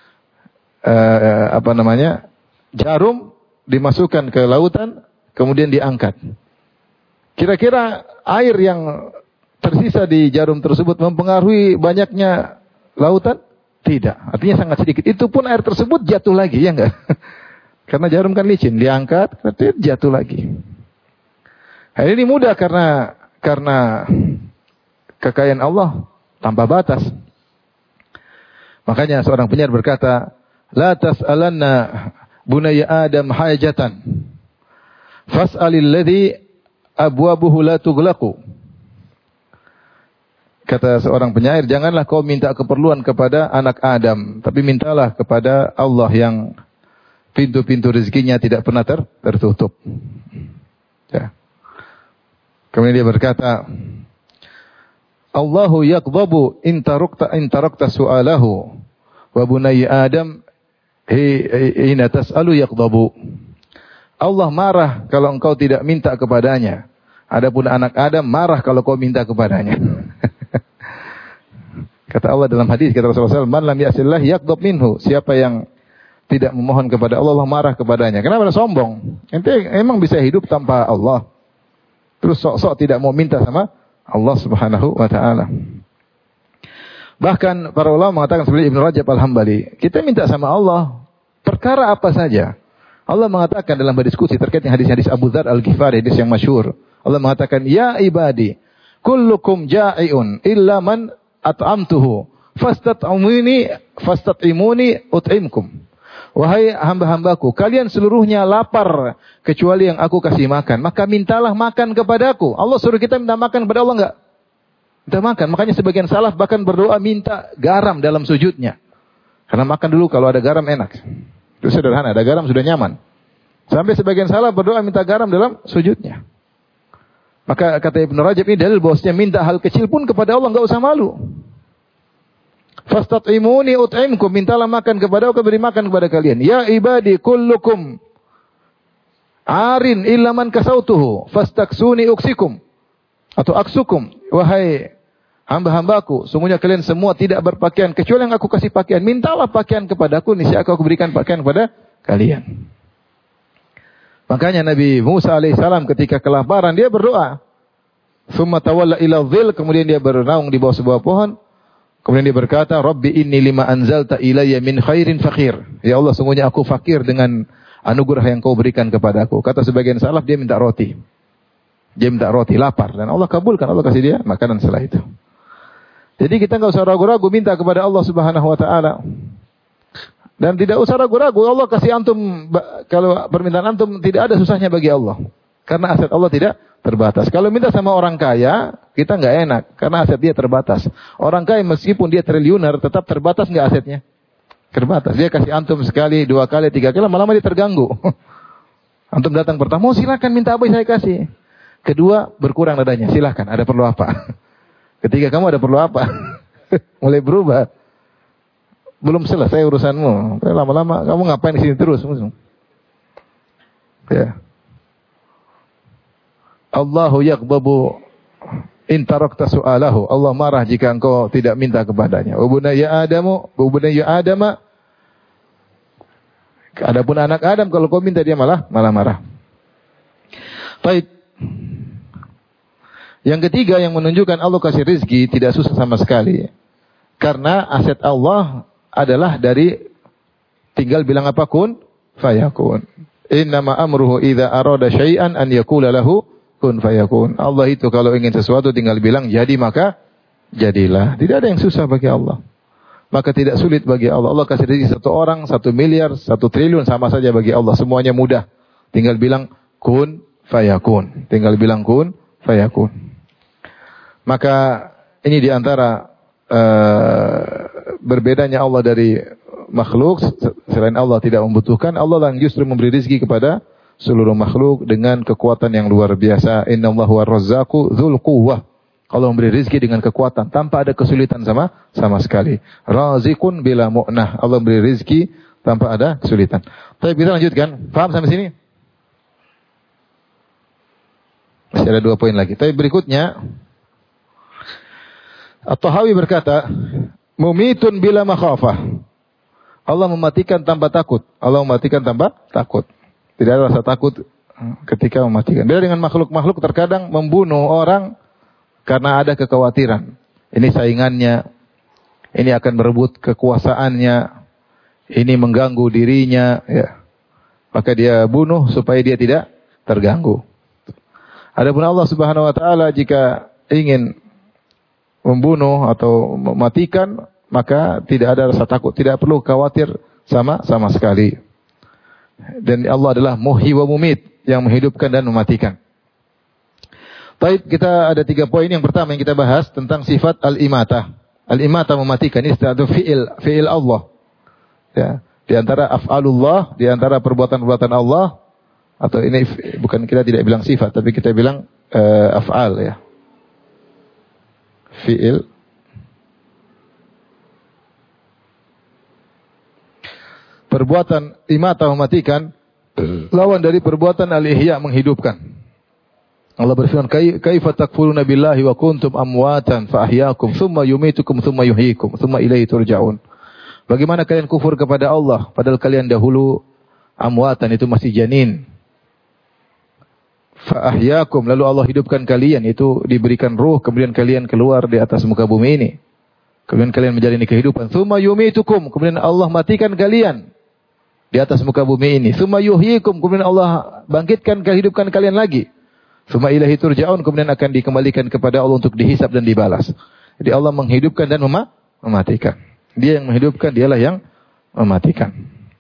uh, apa namanya, jarum dimasukkan ke lautan, kemudian diangkat. Kira-kira air yang tersisa di jarum tersebut mempengaruhi banyaknya lautan? Tidak. Artinya sangat sedikit. Itu pun air tersebut jatuh lagi, ya enggak? Karena jarum kan licin, diangkat, jatuh lagi. Hal ini mudah karena karena kekayaan Allah tanpa batas. Makanya seorang penyair berkata, "La tas'alanna bunayya Adam hajatan. Fas'alil ladzi abwabuhu la tughlaqu." Kata seorang penyair, janganlah kau minta keperluan kepada anak Adam, tapi mintalah kepada Allah yang pintu-pintu rezekinya tidak pernah ter tertutup. Ya. Kemudian dia berkata, Allahu yaqdabu in tarakta in tarakta su'alahu wa bunayya Adam hina tas'alu yaqdabu. Allah marah kalau engkau tidak minta kepadanya. Adapun anak Adam marah kalau kau minta kepadanya. Kata Allah dalam hadis, kata Rasulullah shallallahu alaihi wasallam, "Man lam yasillah yaqdab minhu." Siapa yang tidak memohon kepada Allah, Allah marah kepadanya. Kenapa? Sombong. Ente emang bisa hidup tanpa Allah. Terus sok-sok tidak mau minta sama Allah Subhanahu wa taala. Bahkan para ulama mengatakan seperti Ibnu Rajab Al-Hambali, kita minta sama Allah perkara apa saja. Allah mengatakan dalam hadis qudsi terkait dengan hadis-hadis Abu Dzar Al-Ghifari, hadis yang masyhur. Allah mengatakan, "Ya ibadi, kullukum ja'iun illa man at'amtuhu, fastat'imuni fastat'imuni ut'imkum." Wahai hamba-hambaku, kalian seluruhnya lapar kecuali yang aku kasih makan, maka mintalah makan kepadaku. Allah suruh kita minta makan kepada Allah enggak? Minta makan. Makanya sebagian salaf bahkan berdoa minta garam dalam sujudnya. Karena makan dulu kalau ada garam enak. Itu sederhana, ada garam sudah nyaman. Sampai sebagian salaf berdoa minta garam dalam sujudnya. Maka kata Ibnu Rajab ini dalil bahwasanya minta hal kecil pun kepada Allah enggak usah malu. Fastat'imuni ut'imkum, mintalah makan kepada aku, beri makan kepada kalian. Ya ibadi kullukum arin illa man kasautuhu fastaksuni uksikum atau aksukum. Wahai hamba-hambaku, semuanya kalian semua tidak berpakaian kecuali yang aku kasih pakaian. Mintalah pakaian kepadaku, niscaya aku berikan pakaian kepada kalian. Makanya Nabi Musa alaihissalam ketika kelaparan dia berdoa. Tsumma tawalla ila dhil, kemudian dia bernaung di bawah sebuah pohon. Kemudian dia berkata, Rabbi inni lima anzalta ilayya min khairin fakir. Ya Allah, sungguhnya aku fakir dengan anugerah yang kau berikan kepadaku. Kata sebagian salaf, dia minta roti. Dia minta roti, lapar. Dan Allah kabulkan, Allah kasih dia makanan setelah itu. Jadi kita enggak usah ragu-ragu minta kepada Allah Subhanahu wa taala. Dan tidak usah ragu-ragu, Allah kasih antum, kalau permintaan antum tidak ada susahnya bagi Allah. Karena aset Allah tidak terbatas. Kalau minta sama orang kaya, kita nggak enak. Karena aset dia terbatas. Orang kaya meskipun dia triliuner, tetap terbatas nggak asetnya? Terbatas. Dia kasih antum sekali, dua kali, tiga kali, lama-lama dia terganggu. Antum datang pertama, oh silakan minta apa saya kasih. Kedua, berkurang nadanya, silakan. Ada perlu apa? Ketiga, kamu ada perlu apa? Mulai berubah. Belum selesai urusanmu. Lama-lama kamu ngapain di sini terus? Ya. Allahu yaqbabu in tarakta su'alahu. Allah marah jika engkau tidak minta kepadanya. Wa bunayya Adamu, wa bunayya Adama. Adapun anak Adam kalau kau minta dia malah malah marah. Baik. Yang ketiga yang menunjukkan Allah kasih rezeki tidak susah sama sekali. Karena aset Allah adalah dari tinggal bilang apa kun fayakun. Innama amruhu idza arada syai'an an yaqula lahu kun fayakun. Allah itu kalau ingin sesuatu tinggal bilang jadi maka jadilah. Tidak ada yang susah bagi Allah. Maka tidak sulit bagi Allah. Allah kasih rezeki satu orang, satu miliar, satu triliun sama saja bagi Allah. Semuanya mudah. Tinggal bilang kun fayakun. Tinggal bilang kun fayakun. Maka ini diantara uh, berbedanya Allah dari makhluk. Selain Allah tidak membutuhkan, Allah yang justru memberi rezeki kepada seluruh makhluk dengan kekuatan yang luar biasa. Innallaha war-razzaqu dzul quwwah. Allah memberi rezeki dengan kekuatan tanpa ada kesulitan sama sama sekali. Razikun bila mu'nah. Allah memberi rezeki tanpa ada kesulitan. Tapi kita lanjutkan. Paham sampai sini? Masih ada dua poin lagi. Tapi berikutnya At-Tahawi berkata, mumitun bila makhafah. Allah mematikan tanpa takut. Allah mematikan tanpa takut. Tidak ada rasa takut ketika mematikan. Beda dengan makhluk-makhluk terkadang membunuh orang karena ada kekhawatiran. Ini saingannya. Ini akan merebut kekuasaannya. Ini mengganggu dirinya. Ya. Maka dia bunuh supaya dia tidak terganggu. Adapun Allah Subhanahu Wa Taala jika ingin membunuh atau mematikan, maka tidak ada rasa takut. Tidak perlu khawatir sama sama sekali. Dan Allah adalah muhyi wa mumit, yang menghidupkan dan mematikan. Baik, kita ada tiga poin. Yang pertama yang kita bahas tentang sifat al-imatah. Al-imatah mematikan. Ini istilah fi'il, fi'il Allah. Ya, di antara af'alullah, di antara perbuatan-perbuatan Allah, atau ini bukan kita tidak bilang sifat, tapi kita bilang uh, af'al ya. Fi'il. Perbuatan imatah mematikan, lawan dari perbuatan al-ihya menghidupkan. Allah berfirman, "Kaifa takfuruna billahi wa kuntum amwatan fa ahyaakum tsumma yumitukum tsumma yuhyikum tsumma ilaihi turja'un." Bagaimana kalian kufur kepada Allah padahal kalian dahulu amwatan, itu masih janin. Fa ahyaakum, lalu Allah hidupkan kalian, itu diberikan ruh, kemudian kalian keluar di atas muka bumi ini. Kemudian kalian menjalani kehidupan. Tsumma yumitukum, kemudian Allah matikan kalian di atas muka bumi ini. Tsumma yuhyikum, kemudian Allah bangkitkan, hidupkan kalian lagi. Tsumma ilaihi turja'un, kemudian akan dikembalikan kepada Allah untuk dihisab dan dibalas. Jadi Allah menghidupkan dan mema- mematikan. Dia yang menghidupkan, dialah yang mematikan.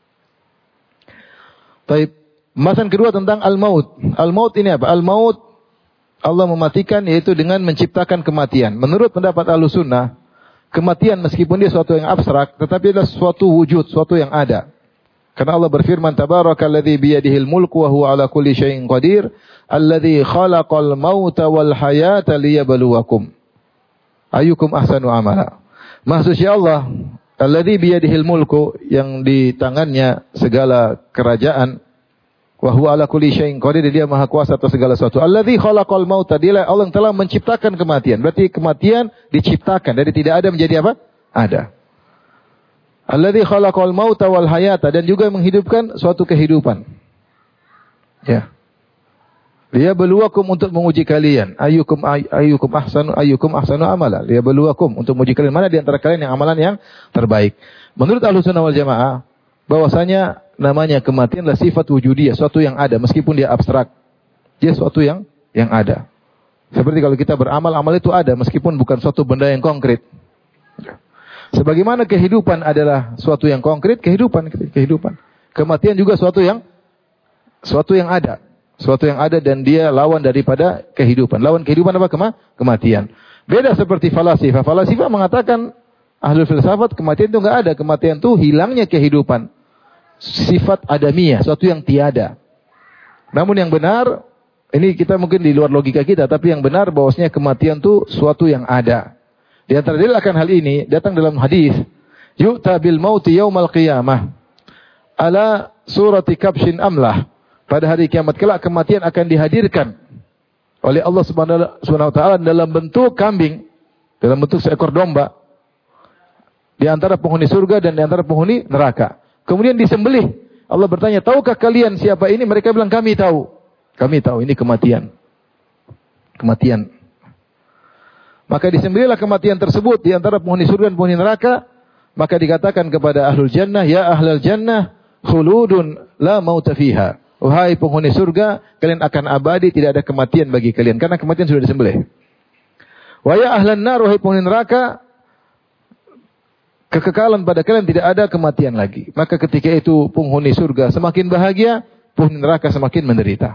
Baik, pembahasan kedua tentang al-maut. Al-maut ini apa? Al-maut Allah mematikan yaitu dengan menciptakan kematian. Menurut pendapat Ahlussunnah, kematian meskipun dia suatu yang abstrak, tetapi adalah suatu wujud, suatu yang ada. Karena Allah berfirman, Tabarakalladzi biyadihil mulku wa huwa ala kulli syai'in qadir, alladzi khalaqal mauta wal hayata liyabluwakum ayyukum ahsanu amala. Maksudnya Allah, alladzi biyadihil mulku, yang di tangannya segala kerajaan, wa huwa ala kulli syai'in qadir, dia maha kuasa atas segala sesuatu. Alladzi khalaqal mauta, dia Allah yang telah menciptakan kematian. Berarti kematian diciptakan, dari tidak ada menjadi apa? Ada. Alladzi khalaqal mauta wal hayata, dan juga menghidupkan suatu kehidupan. Ya. Liyabluwakum, untuk menguji kalian. Ayyukum ayyukum ahsanu ayyukum ahsanu amala. Liyabluwakum, untuk menguji kalian mana di antara kalian yang amalan yang terbaik. Menurut Ahlussunnah wal Jamaah, bahwasanya namanya kematian adalah sifat wujudiyah, suatu yang ada meskipun dia abstrak. Dia suatu yang yang ada. Seperti kalau kita beramal, amal itu ada meskipun bukan suatu benda yang konkret. Sebagaimana kehidupan adalah suatu yang konkret, kehidupan kehidupan. Kematian juga suatu yang suatu yang ada, suatu yang ada dan dia lawan daripada kehidupan. Lawan kehidupan apa? Kema? Kematian. Beda seperti falasifah. Falasifah mengatakan, ahlul filsafat, kematian itu enggak ada. Kematian itu hilangnya kehidupan. Sifat adamiyah, suatu yang tiada. Namun yang benar, ini kita mungkin di luar logika kita, tapi yang benar bahwasanya kematian itu suatu yang ada. Di antara dalil akan hal ini datang dalam hadis, yu'ta bil mauti yaumal qiyamah ala surati kabshin amlah. Pada hari kiamat kelak kematian akan dihadirkan oleh Allah Subhanahu wa taala dalam bentuk kambing, dalam bentuk seekor domba. Di antara penghuni surga dan di antara penghuni neraka. Kemudian disembelih. Allah bertanya, tahukah kalian siapa ini? Mereka bilang, kami tahu. Kami tahu, ini kematian. Kematian. Maka disembelihlah kematian tersebut di antara penghuni surga dan penghuni neraka. Maka dikatakan kepada ahlul jannah, ya ahlul jannah, khuludun la mauta fiha. Wahai penghuni surga, kalian akan abadi, tidak ada kematian bagi kalian. Karena kematian sudah disembelih. Wa ya ahlan nar, wahai penghuni neraka, kekekalan pada kalian, tidak ada kematian lagi. Maka ketika itu penghuni surga semakin bahagia, penghuni neraka semakin menderita.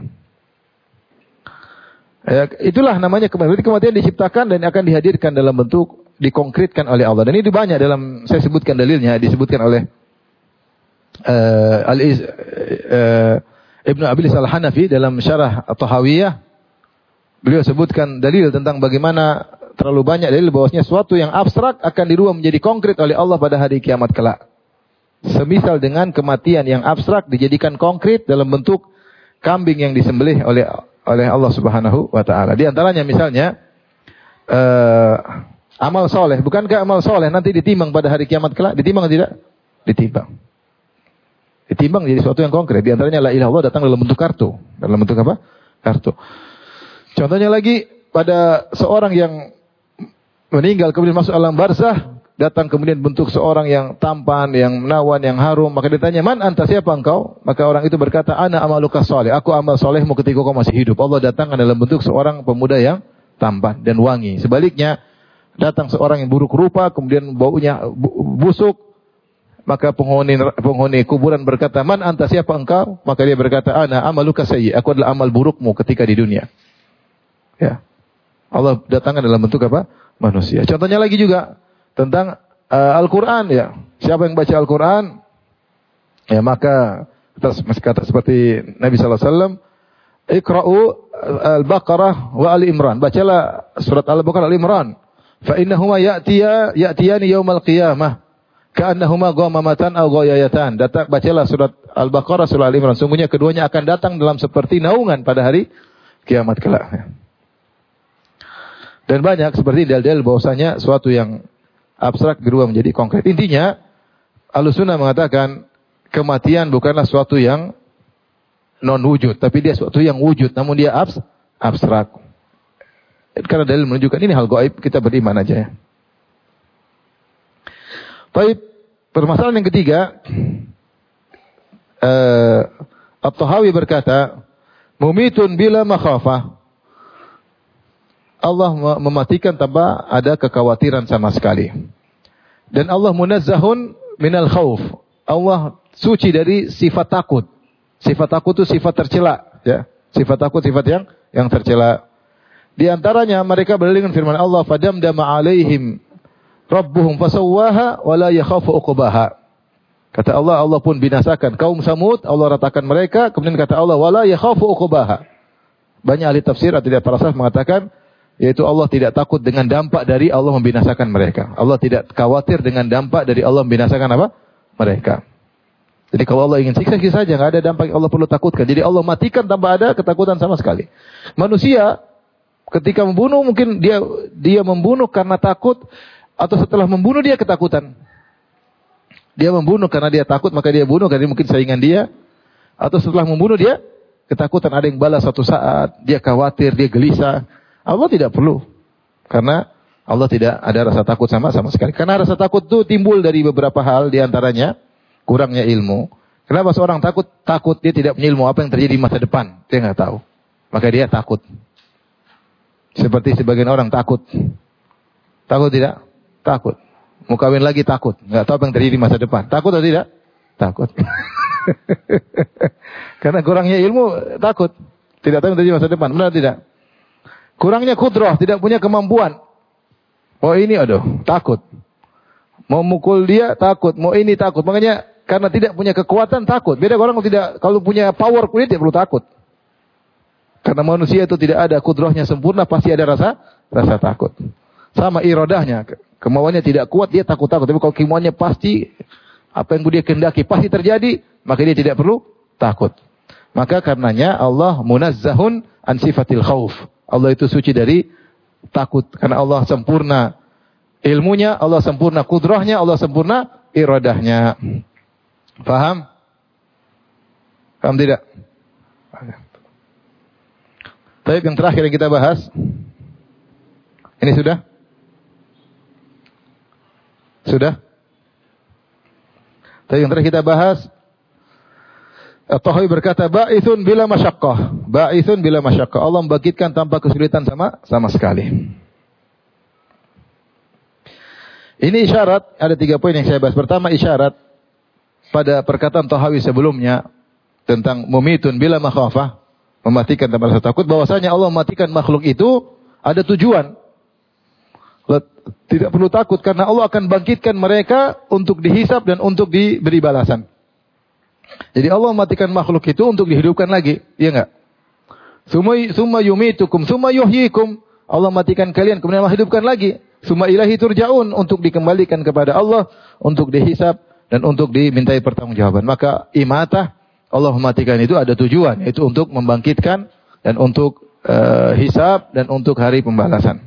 Ya, itulah namanya kematian. Kematian diciptakan dan akan dihadirkan dalam bentuk dikonkretkan oleh Allah. Dan ini banyak dalam, saya sebutkan dalilnya, disebutkan oleh uh, Al-Iz, uh, Ibnu Abilis Al-Hanafi dalam syarah At-Tahawiyah. Beliau sebutkan dalil tentang bagaimana terlalu banyak dalil bahwasanya suatu yang abstrak akan dirubah menjadi konkret oleh Allah pada hari kiamat kelak. Semisal dengan kematian yang abstrak dijadikan konkret dalam bentuk kambing yang disembelih oleh oleh Allah Subhanahu wa taala. Di antaranya misalnya uh, amal soleh. Bukankah amal soleh nanti ditimbang pada hari kiamat kelak? Ditimbang atau tidak? Ditimbang. Ditimbang jadi sesuatu yang konkret. Di antaranya la ilaha illallah datang dalam bentuk kartu. Dalam bentuk apa? Kartu. Contohnya lagi pada seorang yang meninggal kemudian masuk alam barzah, datang kemudian bentuk seorang yang tampan, yang menawan, yang harum, maka ditanya, "Man anta, siapa engkau?" Maka orang itu berkata, "Ana amaluka shalih." Aku amal solehmu ketika kau masih hidup. Allah datangkan dalam bentuk seorang pemuda yang tampan dan wangi. Sebaliknya, datang seorang yang buruk rupa, kemudian baunya busuk, maka penghuni penghuni kuburan berkata, "Man anta, siapa engkau?" Maka dia berkata, "Ana amaluka sayyi." Aku adalah amal burukmu ketika di dunia. Ya. Allah datangkan dalam bentuk apa? Manusia. Contohnya lagi juga tentang uh, Al-Quran ya. Siapa yang baca Al-Quran, ya maka kata seperti Nabi Sallallahu Alaihi Wasallam, Iqra'u Al-Baqarah wa Ali Imran. Bacalah surat Al-Baqarah Ali Imran. Fa innahuma ya'tiya ya'tiyani yaumal qiyamah ka'annahuma ghamamatan aw ghayayatan. Datang bacalah surat Al-Baqarah surah Ali Imran. Sungguhnya keduanya akan datang dalam seperti naungan pada hari kiamat kelak. Dan banyak seperti dalil-dalil bahwasanya suatu yang abstrak berubah menjadi konkret. Intinya, Ahlussunnah mengatakan kematian bukanlah suatu yang non-wujud, tapi dia suatu yang wujud, namun dia abs, abstrak. Karena dalil menunjukkan ini hal gaib, kita beriman aja ya. Baik, permasalahan yang ketiga, uh, At-Tahawi berkata, mumitun bila makhafah. Allah mematikan tanpa ada kekhawatiran sama sekali. Dan Allah munazzahun minal khauf. Allah suci dari sifat takut. Sifat takut itu sifat tercela, ya. Sifat takut sifat yang yang tercela. Di antaranya mereka berdalil dengan firman Allah, "Fadamdama 'alaihim rabbuhum fasawwaha wa la yakhafu uqbaha." Kata Allah, Allah pun binasakan kaum Samud, Allah ratakan mereka, kemudian kata Allah, "Wa la yakhafu uqbaha." Banyak ahli tafsir atau para salaf mengatakan yaitu Allah tidak takut dengan dampak dari Allah membinasakan mereka. Allah tidak khawatir dengan dampak dari Allah membinasakan apa? Mereka. Jadi kalau Allah ingin siksa, siksa saja, nggak ada dampak yang Allah perlu takutkan. Jadi Allah matikan tanpa ada ketakutan sama sekali. Manusia ketika membunuh mungkin dia dia membunuh karena takut, atau setelah membunuh dia ketakutan. Dia membunuh karena dia takut, maka dia bunuh karena mungkin saingan dia, atau setelah membunuh dia ketakutan ada yang balas suatu saat, dia khawatir, dia gelisah. Allah tidak perlu. Karena Allah tidak ada rasa takut sama sama sekali. Karena rasa takut itu timbul dari beberapa hal, di antaranya kurangnya ilmu. Kenapa seorang takut? Takut dia tidak punya ilmu apa yang terjadi di masa depan. Dia nggak tahu. Maka dia takut. Seperti sebagian orang takut. Takut tidak? Takut. Mau kawin lagi takut. Nggak tahu apa yang terjadi di masa depan. Takut atau tidak? Takut. Karena kurangnya ilmu, takut. Tidak tahu yang terjadi di masa depan. Benar tidak? Kurangnya kudrah, tidak punya kemampuan. Mau ini, aduh, takut. Mau mukul dia, takut. Mau ini, takut. Makanya, karena tidak punya kekuatan, takut. Beda orang kalau tidak, kalau punya power kulit, dia perlu takut. Karena manusia itu tidak ada kudrahnya sempurna, pasti ada rasa rasa takut. Sama iradahnya, kemauannya tidak kuat, dia takut-takut. Tapi kalau kemauannya pasti, apa yang dia kehendaki pasti terjadi, maka dia tidak perlu takut. Maka karenanya Allah munazzahun an sifatil khauf. Allah itu suci dari takut. Karena Allah sempurna ilmunya, Allah sempurna kudrahnya, Allah sempurna iradahnya. Faham? Faham tidak? Baik, yang terakhir yang kita bahas. Ini sudah? Sudah? Tapi yang terakhir kita bahas, At-Tahawi berkata, ba'ithun bila masyaqqah. Ba'ithun bila masyaqqah. Allah membangkitkan tanpa kesulitan sama sama sekali. Ini isyarat, ada tiga poin yang saya bahas. Pertama, isyarat pada perkataan Tahawi sebelumnya tentang mumitun bila makhafah, mematikan tanpa rasa takut, bahwasanya Allah mematikan makhluk itu ada tujuan. Tidak perlu takut karena Allah akan bangkitkan mereka untuk dihisab dan untuk diberi balasan. Jadi Allah mematikan makhluk itu untuk dihidupkan lagi, iya enggak? Summa summa yumitukum summa yuhyikum. Allah matikan kalian kemudian Allah hidupkan lagi. Summa ilahi turja'un, untuk dikembalikan kepada Allah, untuk dihisab dan untuk dimintai pertanggungjawaban. Maka imatah Allah mematikan itu ada tujuan, yaitu untuk membangkitkan dan untuk uh, hisab dan untuk hari pembalasan.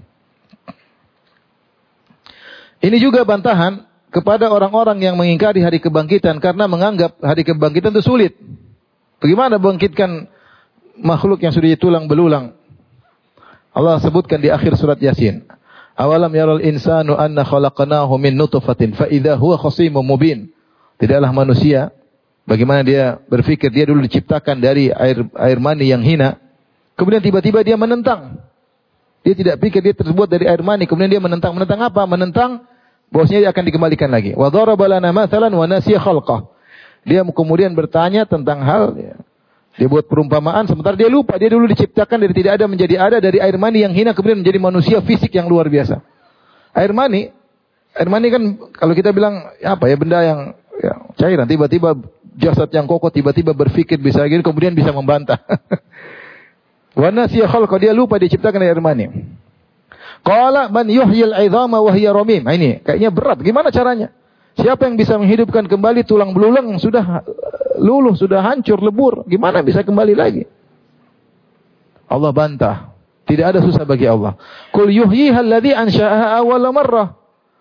Ini juga bantahan kepada orang-orang yang mengingkari hari kebangkitan karena menganggap hari kebangkitan itu sulit. Bagaimana bangkitkan makhluk yang sudah tulang belulang? Allah sebutkan di akhir surat Yasin. Awalam yaral insanu anna khalaqnahu min nutfatin fa idza huwa khasimun mubin. Tidaklah manusia, bagaimana dia berpikir dia dulu diciptakan dari air air mani yang hina, kemudian tiba-tiba dia menentang. Dia tidak pikir dia terbuat dari air mani, kemudian dia menentang. Menentang apa? Menentang bahwasanya dia akan dikembalikan lagi. Wa daraba lana mathalan wa nasiya khalqah. Dia kemudian bertanya tentang hal, dia buat perumpamaan sementara dia lupa dia dulu diciptakan dari tidak ada menjadi ada, dari air mani yang hina kemudian menjadi manusia fisik yang luar biasa. Air mani, air mani kan kalau kita bilang apa ya, benda yang ya, cairan, tiba-tiba jasad yang kokoh tiba-tiba berpikir bisa gini kemudian bisa membantah. Wa nasiya khalqa, dia lupa diciptakan dari air mani. Qala man yuhyil 'idhama wa hiya ramim. Nah, ini kayaknya berat. Gimana caranya? Siapa yang bisa menghidupkan kembali tulang belulang yang sudah luluh, sudah hancur, lebur? Gimana bisa kembali lagi? Allah bantah. Tidak ada susah bagi Allah. Qul yuhyiha alladhi ansha'aha awwala marrah.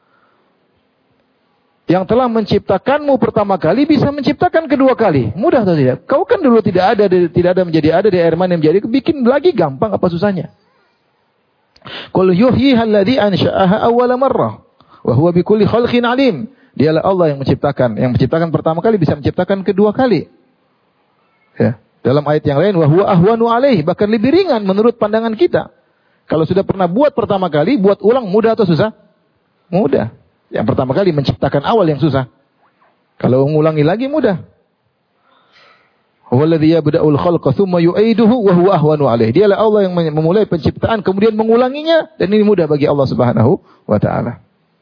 Yang telah menciptakanmu pertama kali bisa menciptakan kedua kali. Mudah atau tidak? Kau kan dulu tidak ada, tidak ada menjadi ada, di air mani menjadi, bikin lagi gampang, apa susahnya? Qul yuhyiha alladhi ansha'aha awwala marrah wa huwa bikulli khalqin alim. Dialah Allah yang menciptakan, yang menciptakan pertama kali bisa menciptakan kedua kali. Ya, dalam ayat yang lain wa huwa ahwanu alaihi, bahkan lebih ringan menurut pandangan kita. Kalau sudah pernah buat pertama kali, buat ulang mudah atau susah? Mudah. Yang pertama kali menciptakan awal yang susah. Kalau mengulangi lagi mudah. Huwallazi yabda'ul khalqa tsumma yu'iduhu wa huwa ahwanu alaihi. Dialah Allah yang memulai penciptaan kemudian mengulanginya, dan ini mudah bagi Allah Subhanahu wa taala.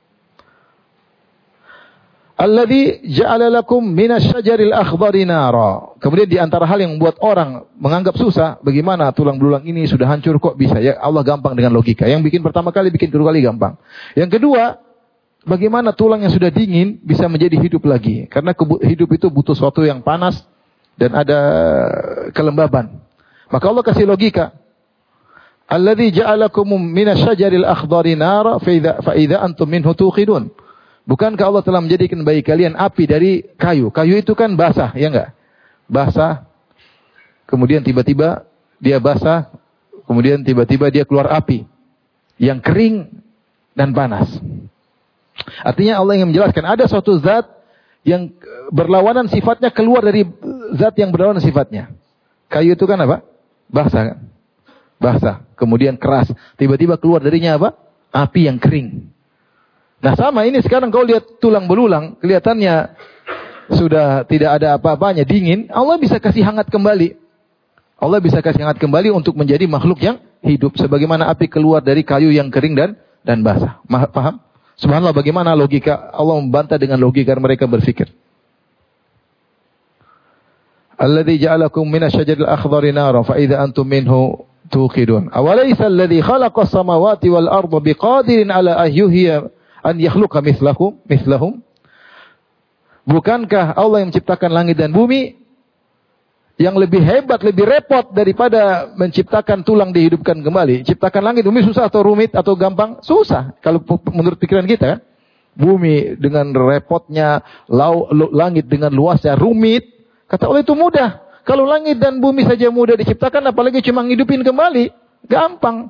Alladzi ja'ala lakum minasyajaril akhdari nara. Kemudian di antara hal yang membuat orang menganggap susah, bagaimana tulang belulang ini sudah hancur kok bisa? Ya Allah gampang dengan logika. Yang bikin pertama kali, bikin kedua kali gampang. Yang kedua, bagaimana tulang yang sudah dingin bisa menjadi hidup lagi? Karena hidup itu butuh sesuatu yang panas dan ada kelembaban. Maka Allah kasih logika. Alladzi ja'alakum minasyajaril akhdari nara fa idza antum minhu tuqidun. Bukankah Allah telah menjadikan bagi kalian api dari kayu? Kayu itu kan basah, ya enggak? Basah. Kemudian tiba-tiba dia basah, kemudian tiba-tiba dia keluar api yang kering dan panas. Artinya Allah ingin menjelaskan ada suatu zat yang berlawanan sifatnya keluar dari zat yang berlawanan sifatnya. Kayu itu kan apa? Basah kan? Basah, kemudian keras. Tiba-tiba keluar darinya apa? Api yang kering. Nah sama ini sekarang kau lihat tulang belulang, kelihatannya sudah tidak ada apa-apanya, dingin. Allah bisa kasih hangat kembali. Allah bisa kasih hangat kembali untuk menjadi makhluk yang hidup. Sebagaimana api keluar dari kayu yang kering dan dan basah. Paham? Subhanallah, bagaimana logika Allah membantah dengan logika mereka berpikir. Alladzi ja'alakum minasy-syajaril akhdari naran fa idza antum minhu tuqidun. Awalaysa alladzi khalaqas samawati wal arda biqadirin ala an yuhyiya an yakhluqa mithlahum mithlahum. Bukankah Allah yang menciptakan langit dan bumi yang lebih hebat, lebih repot daripada menciptakan tulang dihidupkan kembali? Ciptakan langit bumi susah atau rumit atau gampang? Susah. Kalau menurut pikiran kita kan. Bumi dengan repotnya, lau, langit dengan luasnya rumit. Kata Allah itu mudah. Kalau langit dan bumi saja mudah diciptakan, apalagi cuma ngidupin kembali, gampang.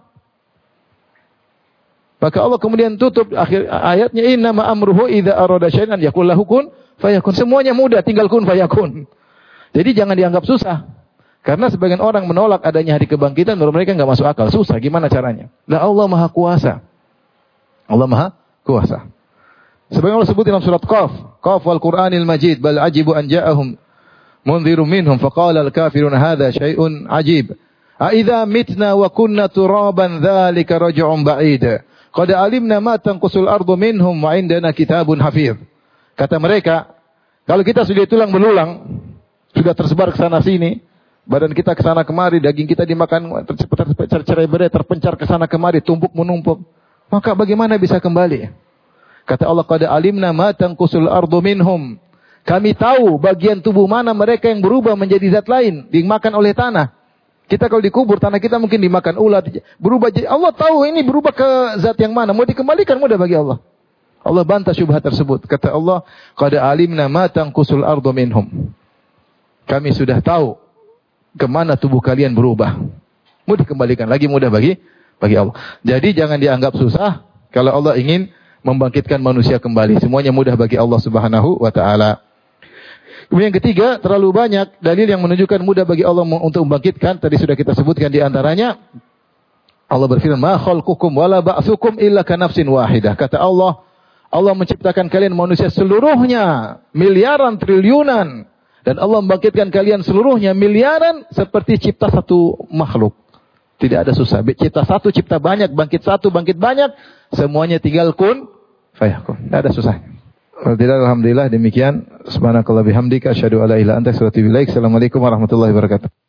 Maka Allah kemudian tutup akhir ayatnya, innama amruhu idza arada syai'an yaqul lahu kun fayakun. Semuanya mudah, tinggal kun fayakun. Jadi jangan dianggap susah. Karena sebagian orang menolak adanya hari kebangkitan, menurut mereka enggak masuk akal. Susah, gimana caranya? Nah, Allah Maha Kuasa. Allah Maha Kuasa. Sebagaimana Allah sebut dalam surat Qaf, Qaf wal Qur'anil Majid, bal ajibu an ja'ahum munzirun minhum faqala al-kafirun hadza syai'un ajib. A idza mitna wa kunna turaban dzalika raj'un ba'id. Qad alimna ma tanqusul ardu minhum wa indana kitabun hafiz. Kata mereka, kalau kita sudah tulang belulang, sudah tersebar ke sana sini, badan kita ke sana kemari, daging kita dimakan tercerai-berai, terpencar ke sana kemari, tumpuk menumpuk, maka bagaimana bisa kembali? Kata Allah, qad alimna ma tanqusul ardu minhum. Kami tahu bagian tubuh mana mereka yang berubah menjadi zat lain, dimakan oleh tanah. Kita kalau dikubur, tanah kita mungkin dimakan ulat, berubah jadi, Allah tahu ini berubah ke zat yang mana, mau dikembalikan mudah bagi Allah. Allah bantah syubhat tersebut. Kata Allah, qad alimna ma tanqusul ardu minhum. Kami sudah tahu kemana tubuh kalian berubah. Mau dikembalikan lagi mudah bagi bagi Allah. Jadi jangan dianggap susah kalau Allah ingin membangkitkan manusia kembali. Semuanya mudah bagi Allah Subhanahu wa taala. Kemudian yang ketiga, terlalu banyak dalil yang menunjukkan mudah bagi Allah untuk membangkitkan. Tadi sudah kita sebutkan di antaranya Allah berfirman, "Ma khalqukum wala ba'tsukum illa ka nafsin wahidah." Kata Allah, Allah menciptakan kalian manusia seluruhnya miliaran triliunan, dan Allah membangkitkan kalian seluruhnya miliaran seperti cipta satu makhluk. Tidak ada susah. Cipta satu, cipta banyak, bangkit satu, bangkit banyak, semuanya tinggal kun fayakun. Tidak ada susahnya. Alhamdulillah demikian. Subhanakallah bihamdika asyhadu alla ilaha illa anta astaghfiruka wa atubu ilaik. Assalamualaikum warahmatullahi wabarakatuh.